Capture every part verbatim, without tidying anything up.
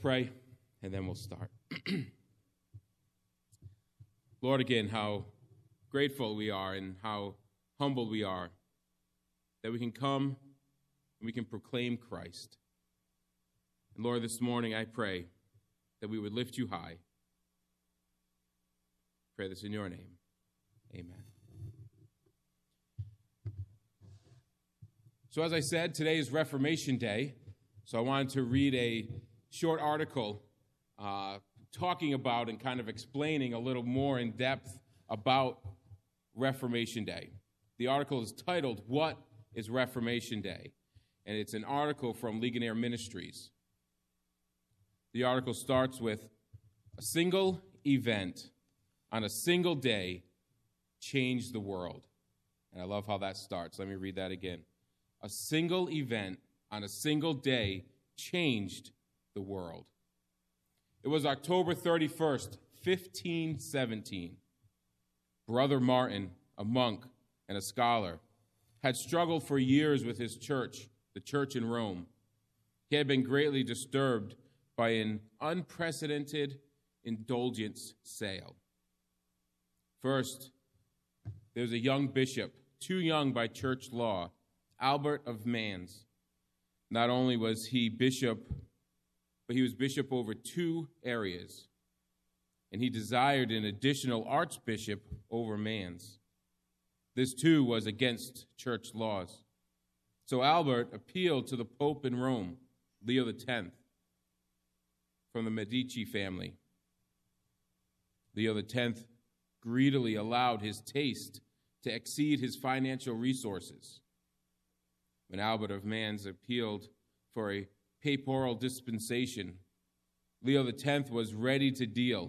pray, and then we'll start. Lord, again, how grateful we are and how humbled we are that we can come and we can proclaim Christ. And Lord, this morning I pray that we would lift you high. Pray this in your name. Amen. So as I said, today is Reformation Day, so I wanted to read a short article uh, talking about and kind of explaining a little more in depth about Reformation Day. The article is titled, "What is Reformation Day?" And it's an article from Ligonier Ministries. The article starts with, "A single event on a single day changed the world." And I love how that starts. Let me read that again. A single event on a single day changed the world. It was October thirty-first, fifteen seventeen. Brother Martin, a monk and a scholar, had struggled for years with his church, the church in Rome. He had been greatly disturbed by an unprecedented indulgence sale. First, there was a young bishop, too young by church law, Albert of Mans. Not only was he bishop, but he was bishop over two areas, and he desired an additional archbishop over Mans. This, too, was against church laws. So Albert appealed to the Pope in Rome, Leo the tenth, from the Medici family. Leo the tenth greedily allowed his taste to exceed his financial resources. When Albert of Mans appealed for a papal dispensation, Leo the tenth was ready to deal.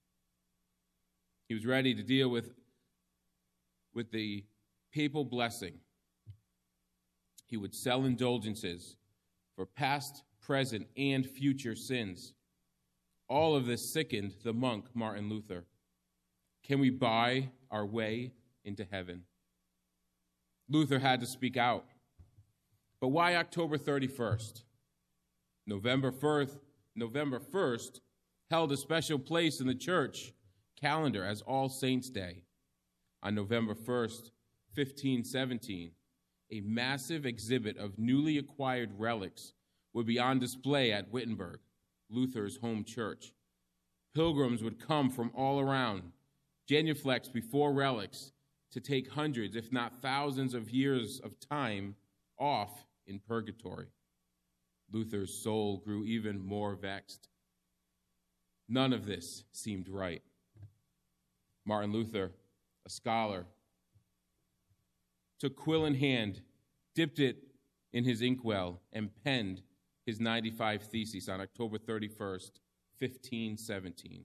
He was ready to deal with, with the papal blessing. He would sell indulgences for past, present, and future sins. All of this sickened the monk Martin Luther. Can we buy our way into heaven? Luther had to speak out. But why October thirty-first? November first, November first held a special place in the church calendar as All Saints' Day. On November first, fifteen seventeen, a massive exhibit of newly acquired relics would be on display at Wittenberg, Luther's home church. Pilgrims would come from all around, genuflect before relics, to take hundreds, if not thousands of years of time off in purgatory. Luther's soul grew even more vexed. None of this seemed right. Martin Luther, a scholar, took quill in hand, dipped it in his inkwell, and penned his ninety-five Theses on October thirty-first, fifteen seventeen.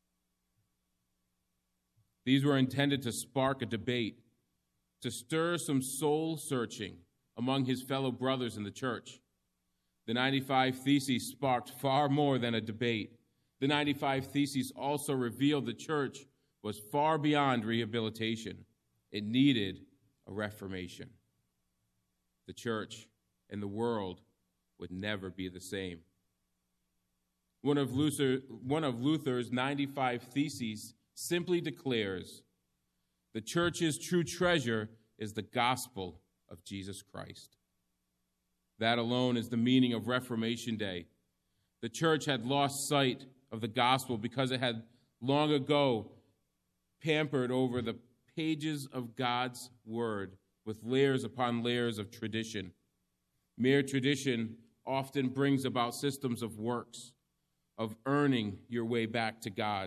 These were intended to spark a debate, to stir some soul-searching among his fellow brothers in the church. The ninety-five Theses sparked far more than a debate. The ninety-five Theses also revealed the church was far beyond rehabilitation. It needed a reformation. The church and the world would never be the same. One of, Luther, one of Luther's ninety-five Theses simply declares, the church's true treasure is the gospel of Jesus Christ. That alone is the meaning of Reformation Day. The church had lost sight of the gospel because it had long ago pampered over the pages of God's word with layers upon layers of tradition. Mere tradition often brings about systems of works, of earning your way back to God.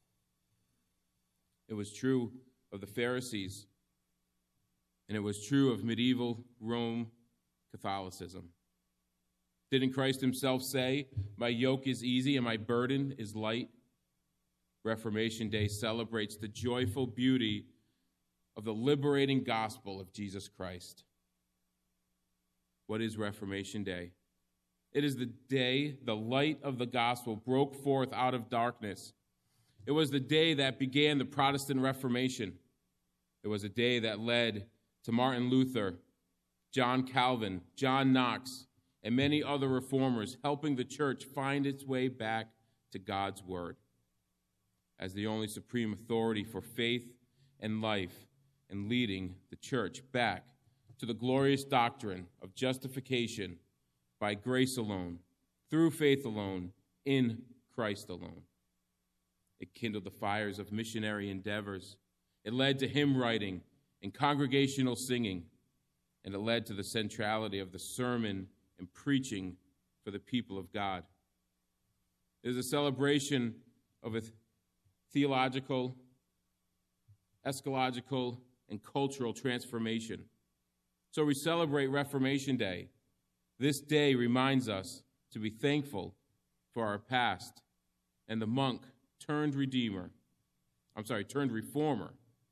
It was true of the Pharisees, and it was true of medieval Rome Catholicism. Didn't Christ himself say, "My yoke is easy and my burden is light"? Reformation Day celebrates the joyful beauty of the liberating gospel of Jesus Christ. What is Reformation Day? It is the day the light of the gospel broke forth out of darkness. It was the day that began the Protestant Reformation. It was a day that led to Martin Luther, John Calvin, John Knox, and many other reformers helping the church find its way back to God's word as the only supreme authority for faith and life, and leading the church back to the glorious doctrine of justification by grace alone, through faith alone, in Christ alone. It kindled the fires of missionary endeavors. It led to hymn writing and congregational singing, and it led to the centrality of the sermon and preaching for the people of God. It is a celebration of a theological, eschatological, and cultural transformation. So we celebrate Reformation Day. This day reminds us to be thankful for our past and the monk turned redeemer, I'm sorry, turned reformer.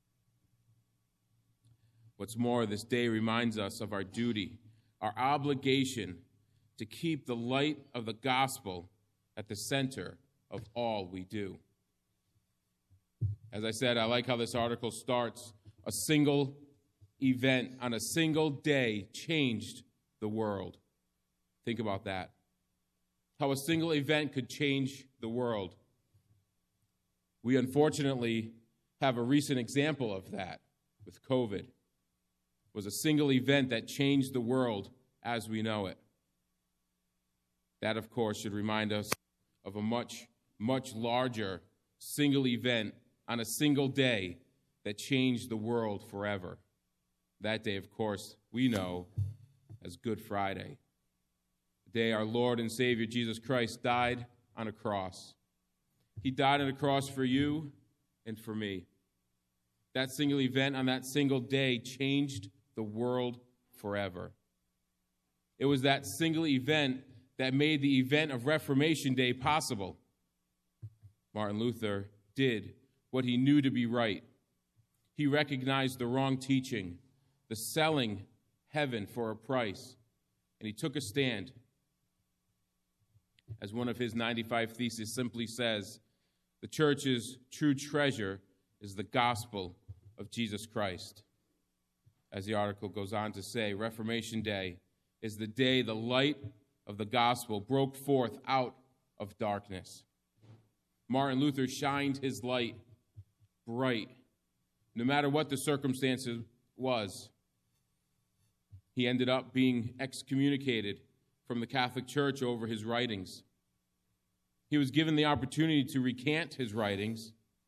What's more, this day reminds us of our duty, our obligation to keep the light of the gospel at the center of all we do. As I said, I like how this article starts. A single event on a single day changed the world. Think about that. How a single event could change the world. We unfortunately have a recent example of that with COVID. It was a single event that changed the world as we know it. That, of course, should remind us of a much, much larger single event on a single day that changed the world forever. That day, of course, we know as Good Friday, the day our Lord and Savior Jesus Christ died on a cross. He died on a cross for you and for me. That single event on that single day changed the world forever. It was that single event that made the event of Reformation Day possible. Martin Luther did what he knew to be right. He recognized the wrong teaching, the selling heaven for a price, and he took a stand. As one of his ninety-five Theses simply says, the church's true treasure is the gospel of Jesus Christ. As the article goes on to say, Reformation Day is the day the light of the gospel broke forth out of darkness. Martin Luther shined his light bright, no matter what the circumstances was. He ended up being excommunicated from the Catholic Church over his writings. He was given the opportunity to recant his writings,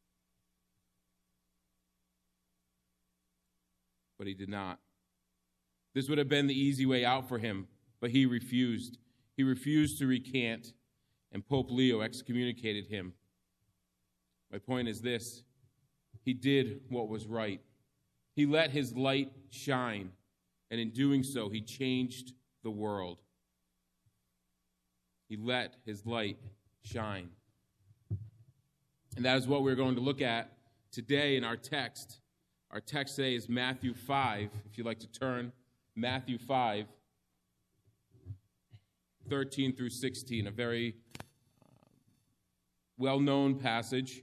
but he did not. This would have been the easy way out for him, but he refused. He refused to recant, and Pope Leo excommunicated him. My point is this: he did what was right. He let his light shine, and in doing so, he changed the world. He let his light shine. And that is what we're going to look at today in our text. Our text today is Matthew five. If you'd like to turn, Matthew five, thirteen through sixteen, a very uh, well-known passage.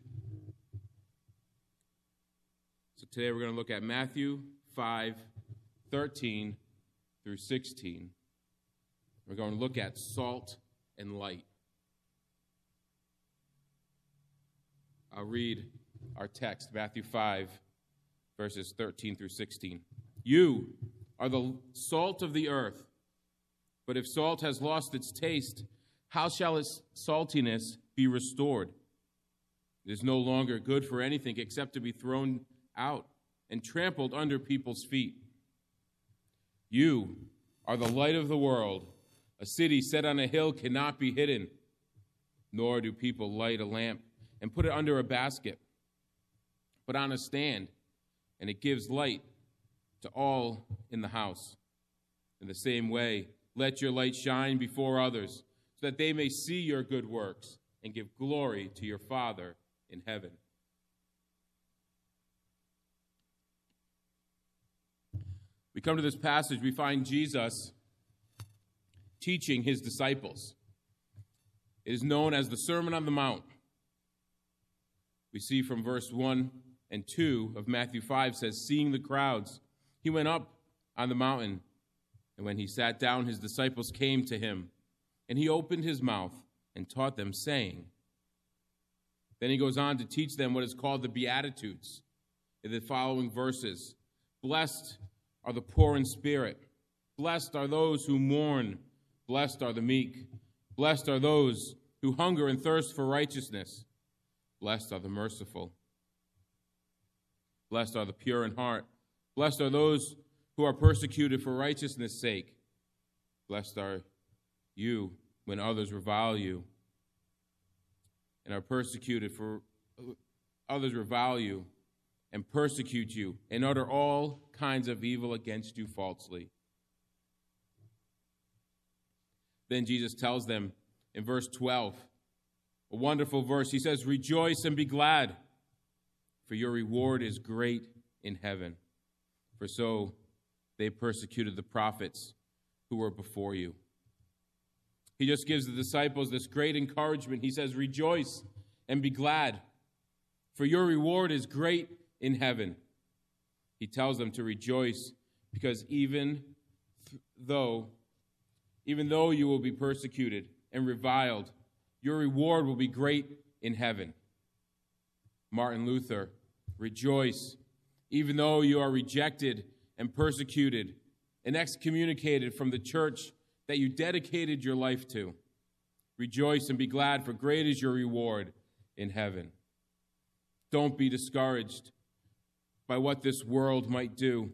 So today we're going to look at Matthew five, thirteen through sixteen. We're going to look at salt and light. I'll read our text, Matthew five, verses thirteen through sixteen. You are the salt of the earth, but if salt has lost its taste, how shall its saltiness be restored? It is no longer good for anything except to be thrown out and trampled under people's feet. You are the light of the world. A city set on a hill cannot be hidden, nor do people light a lamp and put it under a basket, but on a stand, and it gives light to all in the house. In the same way, let your light shine before others, so that they may see your good works and give glory to your Father in heaven. We come to this passage, we find Jesus teaching his disciples. It is known as the Sermon on the Mount. We see from verse one and two of Matthew five says, seeing the crowds, he went up on the mountain, And when he sat down, his disciples came to him, and he opened his mouth and taught them, saying. Then he goes on to teach them what is called the Beatitudes in the following verses. Blessed are the poor in spirit. Blessed are those who mourn. Blessed are the meek. Blessed are those who hunger and thirst for righteousness. Blessed are the merciful. Blessed are the pure in heart. Blessed are those who are persecuted for righteousness' sake. Blessed are you when others revile you and are persecuted for others revile you and persecute you and utter all kinds of evil against you falsely. Then Jesus tells them in verse twelve, a wonderful verse. He says, rejoice and be glad, for your reward is great in heaven. For so they persecuted the prophets who were before you. He just gives the disciples this great encouragement. He says, rejoice and be glad, for your reward is great in heaven. He tells them to rejoice because even th- though, even though you will be persecuted and reviled, your reward will be great in heaven. Martin Luther, rejoice, even though you are rejected and persecuted and excommunicated from the church that you dedicated your life to. Rejoice and be glad, for great is your reward in heaven. Don't be discouraged by what this world might do.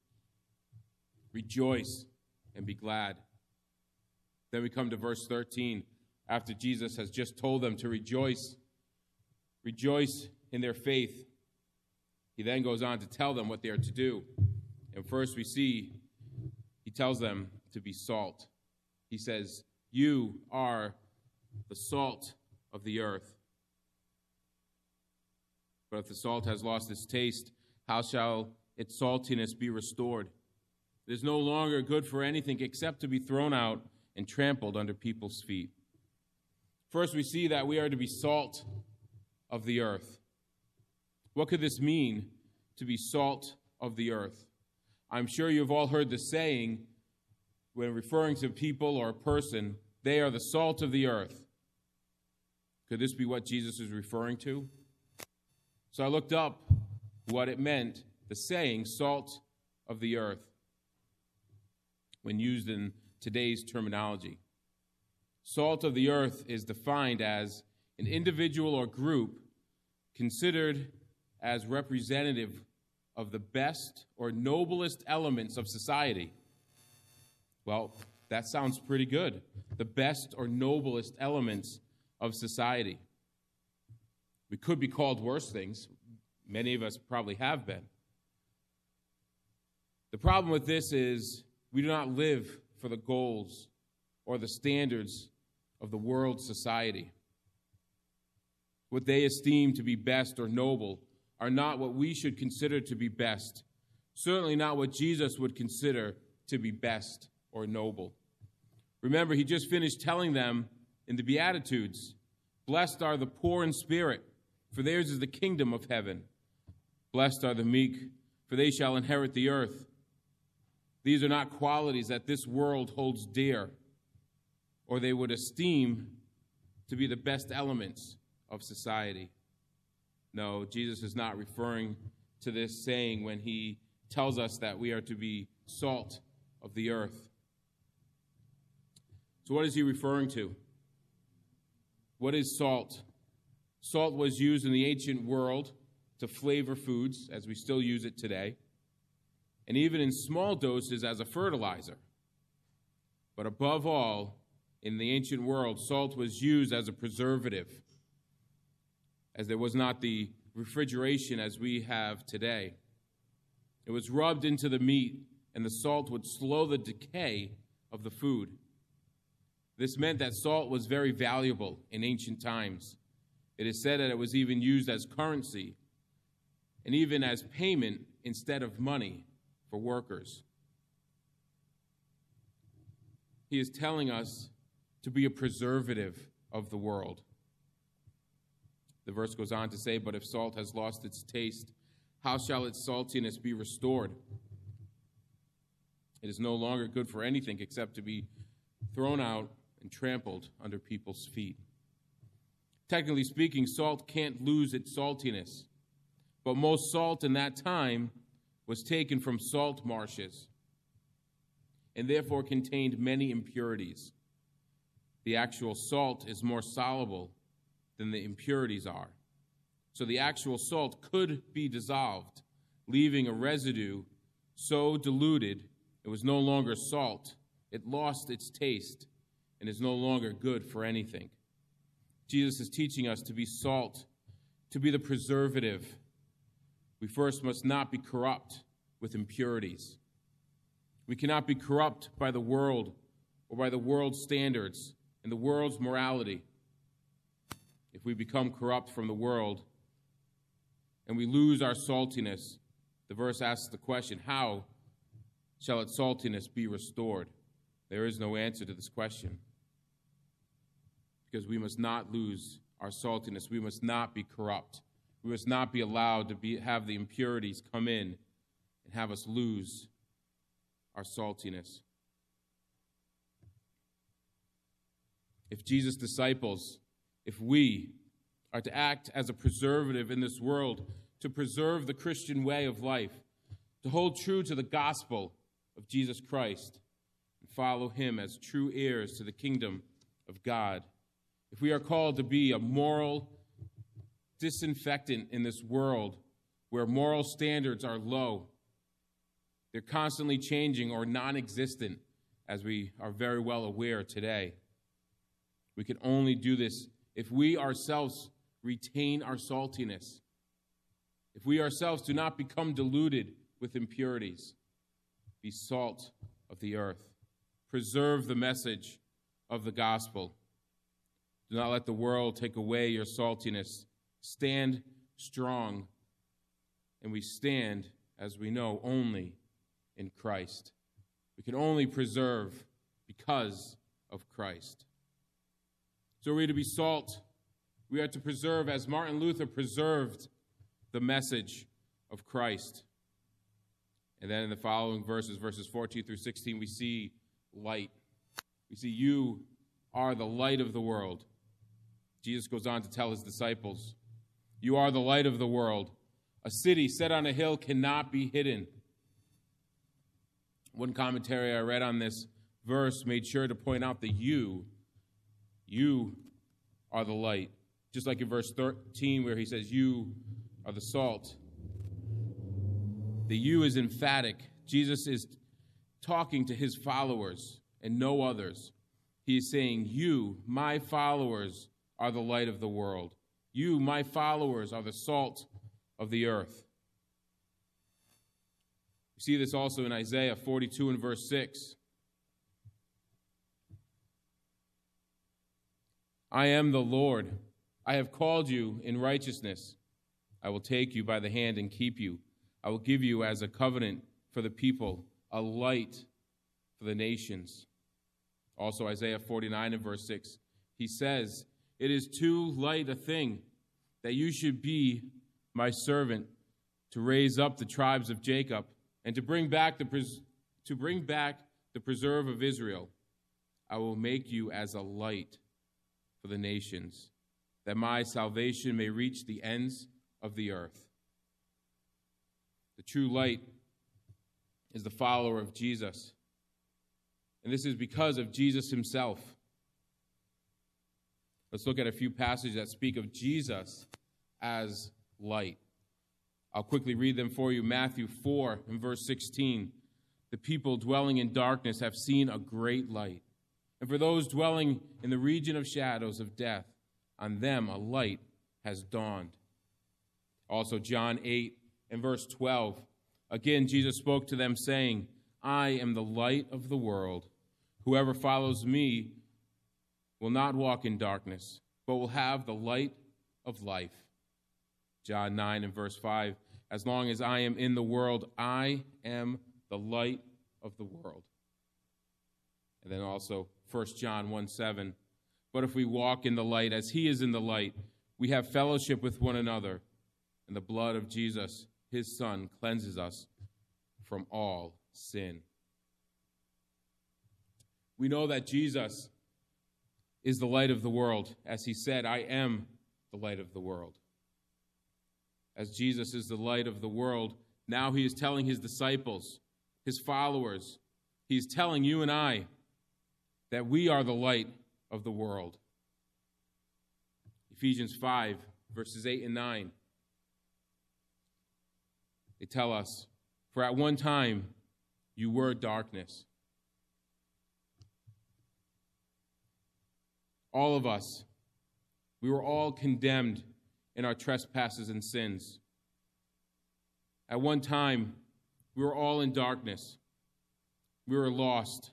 Rejoice and be glad. Then we come to verse thirteen, after Jesus has just told them to rejoice. Rejoice in their faith. He then goes on to tell them what they are to do. And first we see he tells them to be salt. He says, you are the salt of the earth. But if the salt has lost its taste, how shall its saltiness be restored? It is no longer good for anything except to be thrown out and trampled under people's feet. First, we see that we are to be salt of the earth. What could this mean, to be salt of the earth? I'm sure you've all heard the saying, when referring to people or a person, they are the salt of the earth. Could this be what Jesus is referring to? So I looked up what it meant, the saying, salt of the earth, when used in today's terminology. Salt of the earth is defined as an individual or group considered as representative of the best or noblest elements of society. Well, that sounds pretty good. The best or noblest elements of society. We could be called worse things. Many of us probably have been. The problem with this is we do not live for the goals or the standards of the world's society. What they esteem to be best or noble are not what we should consider to be best. Certainly not what Jesus would consider to be best or noble. Remember, he just finished telling them in the Beatitudes, blessed are the poor in spirit, for theirs is the kingdom of heaven. Blessed are the meek, for they shall inherit the earth. These are not qualities that this world holds dear, or they would esteem to be the best elements of society. No, Jesus is not referring to this saying when he tells us that we are to be salt of the earth. So what is he referring to? What is salt? Salt was used in the ancient world to flavor foods, as we still use it today, and even in small doses as a fertilizer. But above all, in the ancient world, salt was used as a preservative, as there was not the refrigeration as we have today. It was rubbed into the meat, and the salt would slow the decay of the food. This meant that salt was very valuable in ancient times. It is said that it was even used as currency and even as payment instead of money for workers. He is telling us to be a preservative of the world. The verse goes on to say, but if salt has lost its taste, how shall its saltiness be restored? It is no longer good for anything except to be thrown out and trampled under people's feet. Technically speaking, salt can't lose its saltiness, but most salt in that time was taken from salt marshes and therefore contained many impurities. The actual salt is more soluble than the impurities are. So the actual salt could be dissolved, leaving a residue so diluted it was no longer salt. It lost its taste and is no longer good for anything. Jesus is teaching us to be salt, to be the preservative. We first must not be corrupt with impurities. We cannot be corrupt by the world or by the world's standards and the world's morality. If we become corrupt from the world and we lose our saltiness, the verse asks the question, how shall its saltiness be restored? There is no answer to this question, because we must not lose our saltiness. We must not be corrupt. We must not be allowed to be, have the impurities come in and have us lose our saltiness. If Jesus' disciples, if we are to act as a preservative in this world, to preserve the Christian way of life, to hold true to the gospel of Jesus Christ, and follow him as true heirs to the kingdom of God, if we are called to be a moral disinfectant in this world where moral standards are low, they're constantly changing or non-existent, as we are very well aware today, we can only do this if we ourselves retain our saltiness, if we ourselves do not become diluted with impurities. Be salt of the earth. Preserve the message of the gospel. Do not let the world take away your saltiness. Stand strong. And we stand, as we know, only in Christ. We can only preserve because of Christ. So we are to be salt. We are to preserve, as Martin Luther preserved the message of Christ. And then in the following verses, verses fourteen through sixteen, we see light. We see you are the light of the world. Jesus goes on to tell his disciples, you are the light of the world. A city set on a hill cannot be hidden. One commentary I read on this verse made sure to point out that you, you are the light. Just like in verse thirteen where he says, you are the salt. The you is emphatic. Jesus is talking to his followers and no others. He is saying, you, my followers, are the light of the world. You, my followers, are the salt of the earth. We see this also in Isaiah forty-two and verse six. I am the Lord. I have called you in righteousness. I will take you by the hand and keep you. I will give you as a covenant for the people, a light for the nations. Also Isaiah forty-nine and verse six. He says, it is too light a thing that you should be my servant to raise up the tribes of Jacob and to bring back the pres- to bring back the preserve of Israel. I will make you as a light for the nations, that my salvation may reach the ends of the earth. The true light is the follower of Jesus. And this is because of Jesus himself. Let's look at a few passages that speak of Jesus as light. I'll quickly read them for you. Matthew four and verse sixteen. The people dwelling in darkness have seen a great light. And for those dwelling in the region of shadows of death, on them a light has dawned. Also John eight and verse twelve. Again, Jesus spoke to them, saying, I am the light of the world. Whoever follows me will not walk in darkness, but will have the light of life. John nine and verse five. As long as I am in the world, I am the light of the world. And then also First John one seven. But if we walk in the light as he is in the light, we have fellowship with one another, and the blood of Jesus, his Son, cleanses us from all sin. We know that Jesus is the light of the world. As he said, I am the light of the world. As Jesus is the light of the world, now he is telling his disciples, his followers, he's telling you and I that we are the light of the world. Ephesians five, verses eight and nine. They tell us, for at one time you were darkness. All of us, we were all condemned in our trespasses and sins. At one time, we were all in darkness. We were lost.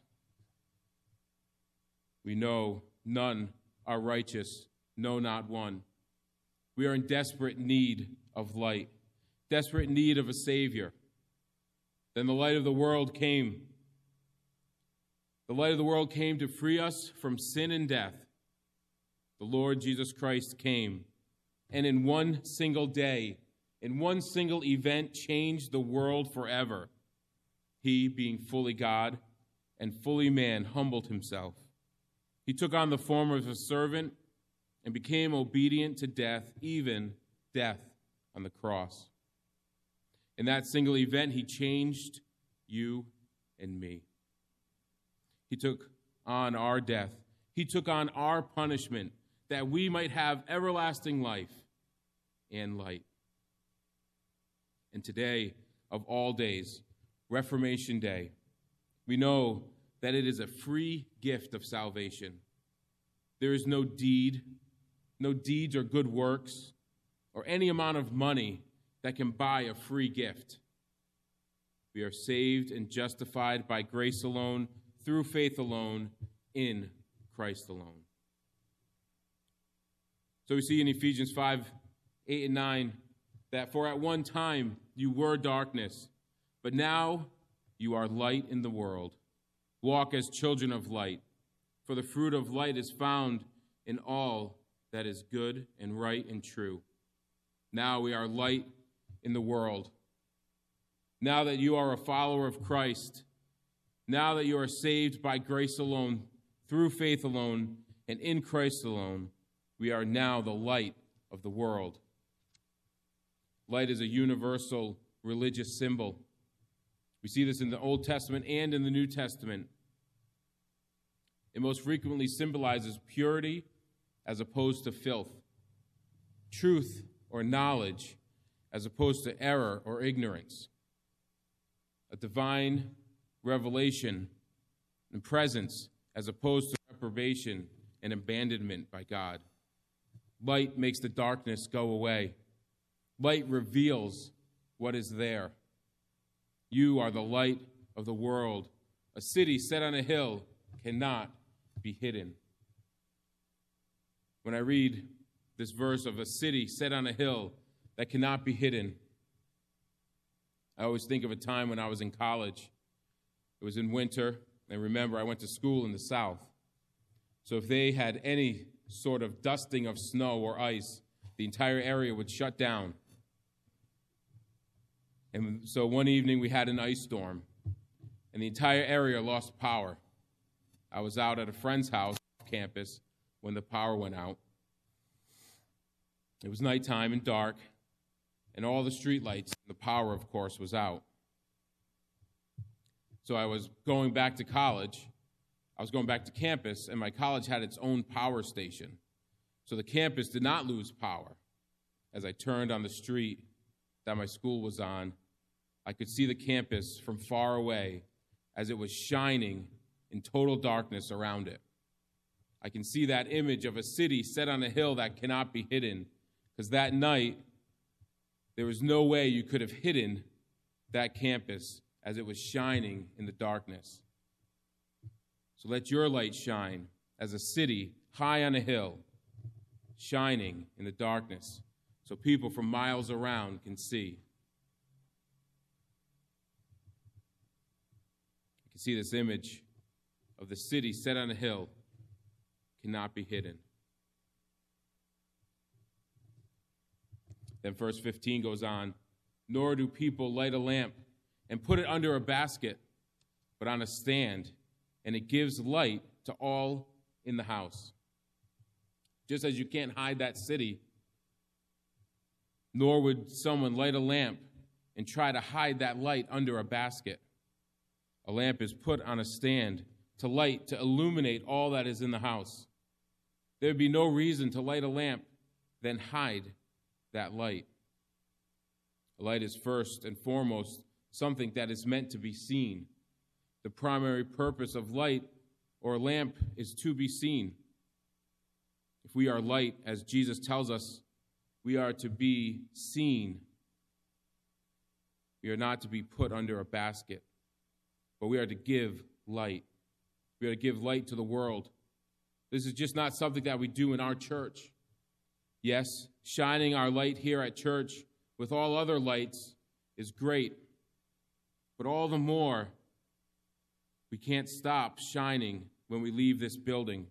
We know none are righteous, no, not one. We are in desperate need of light, desperate need of a Savior. Then the light of the world came. The light of the world came to free us from sin and death. The Lord Jesus Christ came, and in one single day, in one single event, changed the world forever. He, being fully God and fully man, humbled himself. He took on the form of a servant and became obedient to death, even death on the cross. In that single event, he changed you and me. He took on our death. He took on our punishment that we might have everlasting life and light. And today, of all days, Reformation Day, we know that it is a free gift of salvation. There is no deed, no deeds or good works, or any amount of money that can buy a free gift. We are saved and justified by grace alone, through faith alone, in Christ alone. So we see in Ephesians five, eight and nine, that for at one time you were darkness, but now you are light in the world. Walk as children of light, for the fruit of light is found in all that is good and right and true. Now we are light in the world. Now that you are a follower of Christ, now that you are saved by grace alone, through faith alone, and in Christ alone, we are now the light of the world. Light is a universal religious symbol. We see this in the Old Testament and in the New Testament. It most frequently symbolizes purity as opposed to filth, truth or knowledge as opposed to error or ignorance, a divine revelation and presence as opposed to reprobation and abandonment by God. Light makes the darkness go away. Light reveals what is there. You are the light of the world. A city set on a hill cannot be hidden. When I read this verse of a city set on a hill that cannot be hidden, I always think of a time when I was in college. It was in winter, and remember, I went to school in the South. So if they had any sort of dusting of snow or ice, the entire area would shut down. And so one evening we had an ice storm, and the entire area lost power. I was out at a friend's house off campus when the power went out. It was nighttime and dark, and all the street lights, the power, of course, was out. So I was going back to college. I was going back to campus, and my college had its own power station. So the campus did not lose power. As I turned on the street that my school was on, I could see the campus from far away as it was shining in total darkness around it. I can see that image of a city set on a hill that cannot be hidden, because that night there was no way you could have hidden that campus as it was shining in the darkness. So let your light shine as a city high on a hill, shining in the darkness, so people from miles around can see. You can see this image of the city set on a hill, cannot be hidden. Then verse fifteen goes on, nor do people light a lamp and put it under a basket, but on a stand, and it gives light to all in the house. Just as you can't hide that city, nor would someone light a lamp and try to hide that light under a basket. A lamp is put on a stand to light, to illuminate all that is in the house. There would be no reason to light a lamp, then hide that light. A light is first and foremost something that is meant to be seen. The primary purpose of light or lamp is to be seen. If we are light, as Jesus tells us, we are to be seen. We are not to be put under a basket, but we are to give light. We are to give light to the world. This is just not something that we do in our church. Yes, shining our light here at church with all other lights is great, but all the more, we can't stop shining when we leave this building.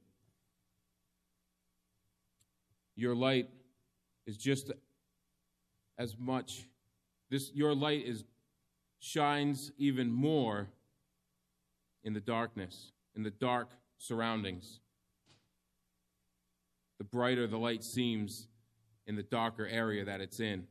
Your light is just as much, this your light is shines even more in the darkness, in the dark surroundings. The brighter the light seems in the darker area that it's in.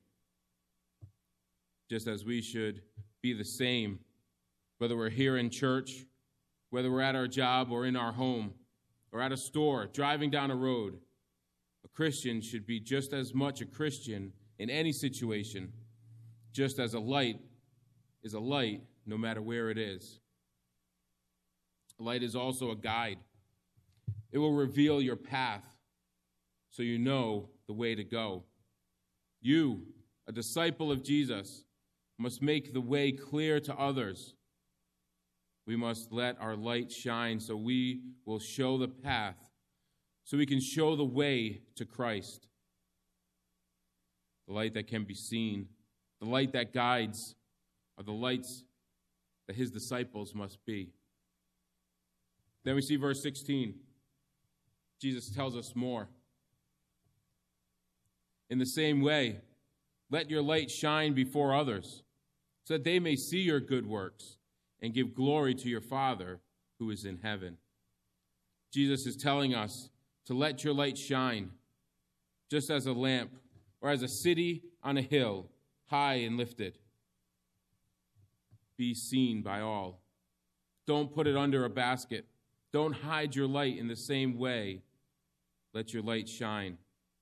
Just as we should be the same, whether we're here in church, whether we're at our job or in our home, or at a store, driving down a road, a Christian should be just as much a Christian in any situation, just as a light is a light no matter where it is. A light is also a guide. It will reveal your path so you know the way to go. You, a disciple of Jesus, must make the way clear to others. We must let our light shine so we will show the path, so we can show the way to Christ. The light that can be seen, the light that guides, are the lights that his disciples must be. Then we see verse sixteen. Jesus tells us more. In the same way, let your light shine before others, so that they may see your good works and give glory to your Father who is in heaven. Jesus is telling us to let your light shine, just as a lamp or as a city on a hill, high and lifted. Be seen by all. Don't put it under a basket. Don't hide your light in the same way. Let your light shine.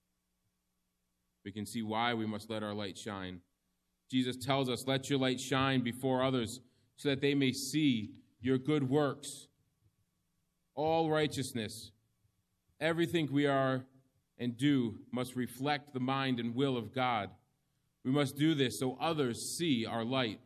We can see why we must let our light shine. Jesus tells us, let your light shine before others so that they may see your good works. All righteousness, everything we are and do must reflect the mind and will of God. We must do this so others see our light.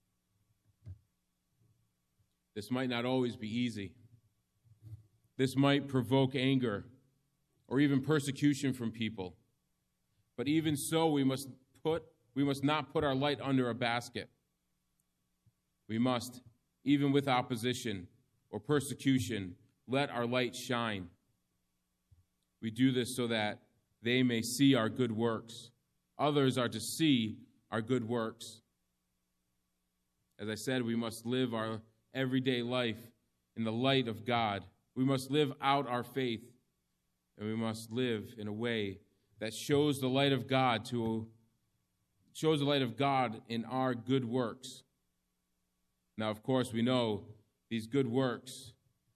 This might not always be easy. This might provoke anger or even persecution from people. But even so, we must put we must not put our light under a basket. We must, even with opposition or persecution, let our light shine. We do this so that they may see our good works. Others are to see our good works. As I said, we must live our everyday life in the light of God. We must live out our faith, and we must live in a way that shows the light of God to shows the light of God in our good works. Now, of course, we know these good works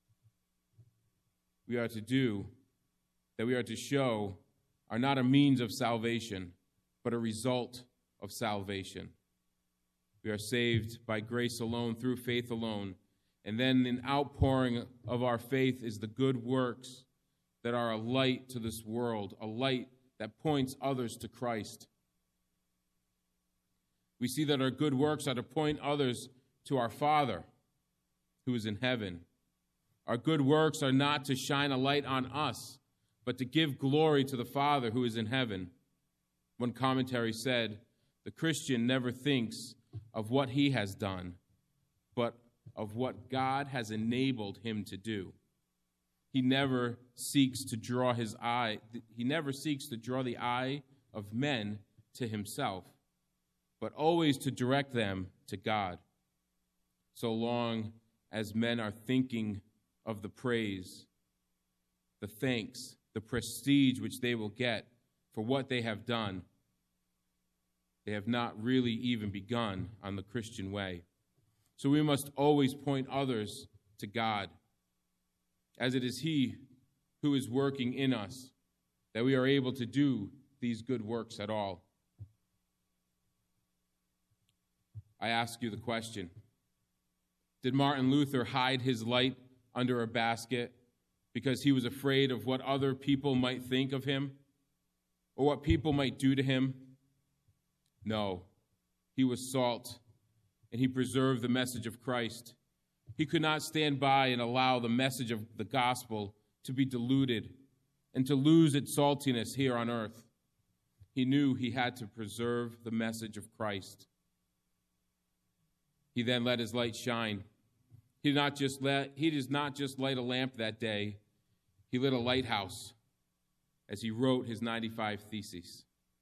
we are to do, that we are to show, are not a means of salvation, but a result of salvation. We are saved by grace alone, through faith alone. And then an outpouring of our faith is the good works that are a light to this world, a light that points others to Christ. We see that our good works are to point others to our Father who is in heaven. Our good works are not to shine a light on us, but to give glory to the Father who is in heaven. One commentary said, the Christian never thinks of what he has done, but of what God has enabled him to do. He never seeks to draw his eye, he never seeks to draw the eye of men to himself, but always to direct them to God. So long as men are thinking of the praise, the thanks, the prestige which they will get for what they have done, they have not really even begun on the Christian way. So we must always point others to God, as it is He who is working in us, that we are able to do these good works at all. I ask you the question, did Martin Luther hide his light under a basket because he was afraid of what other people might think of him or what people might do to him? No, he was salt, and he preserved the message of Christ. He could not stand by and allow the message of the gospel to be diluted and to lose its saltiness here on earth. He knew he had to preserve the message of Christ. He then let his light shine. He did not just let, he does not just light a lamp that day. He lit a lighthouse as he wrote his ninety-five Theses.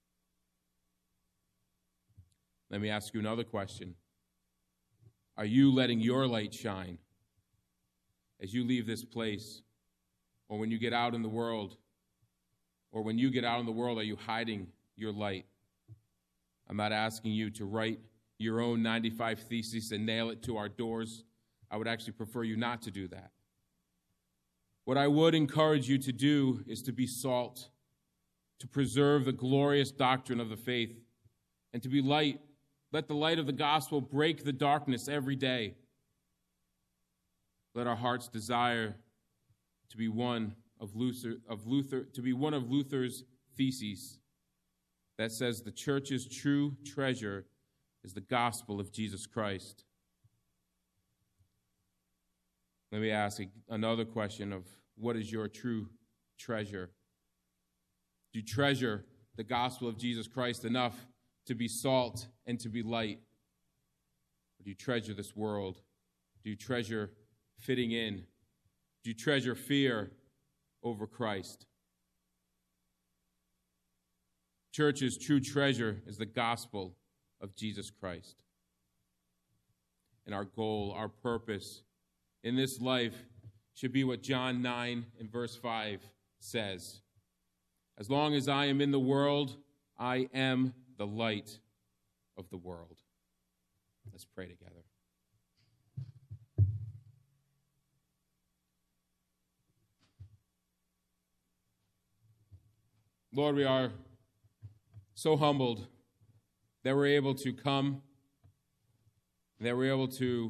Let me ask you another question. Are you letting your light shine as you leave this place, or when you get out in the world? Or when you get out in the world, are you hiding your light? I'm not asking you to write your own ninety-five Theses and nail it to our doors. I would actually prefer you not to do that. What I would encourage you to do is to be salt, to preserve the glorious doctrine of the faith, and to be light. Let the light of the gospel break the darkness every day. Let our hearts desire to be one of Luther, of Luther, to be one of Luther's theses that says the church's true treasure is the gospel of Jesus Christ. Let me ask another question of what is your true treasure? Do you treasure the gospel of Jesus Christ enough to be salt and to be light? Or do you treasure this world? Do you treasure fitting in? Do you treasure fear over Christ? Church's true treasure is the gospel of Jesus Christ. And our goal, our purpose in this life should be what John nine and verse five says. As long as I am in the world, I am the light of the world. Let's pray together. Lord, we are so humbled that we're able to come, that we're able to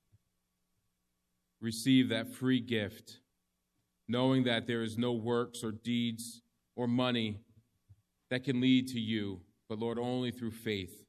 receive that free gift, knowing that there is no works or deeds or money that can lead to you, but Lord, only through faith.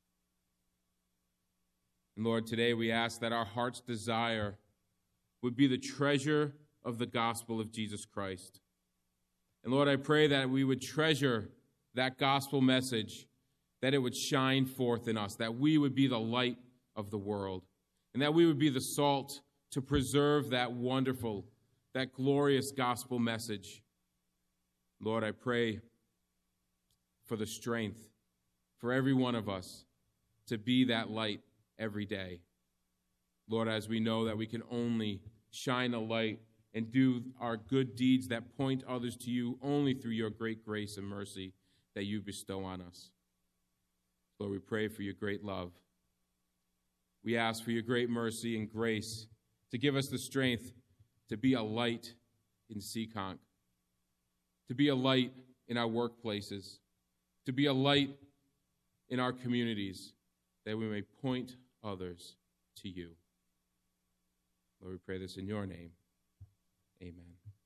And Lord, today we ask that our heart's desire would be the treasure of the gospel of Jesus Christ. And Lord, I pray that we would treasure that gospel message, that it would shine forth in us, that we would be the light of the world, and that we would be the salt to preserve that wonderful, that glorious gospel message. Lord, I pray for the strength for every one of us to be that light every day. Lord, as we know that we can only shine a light and do our good deeds that point others to you only through your great grace and mercy that you bestow on us. Lord, we pray for your great love. We ask for your great mercy and grace to give us the strength to be a light in Seekonk, to be a light in our workplaces, to be a light in our communities, that we may point others to you. Lord, we pray this in your name. Amen.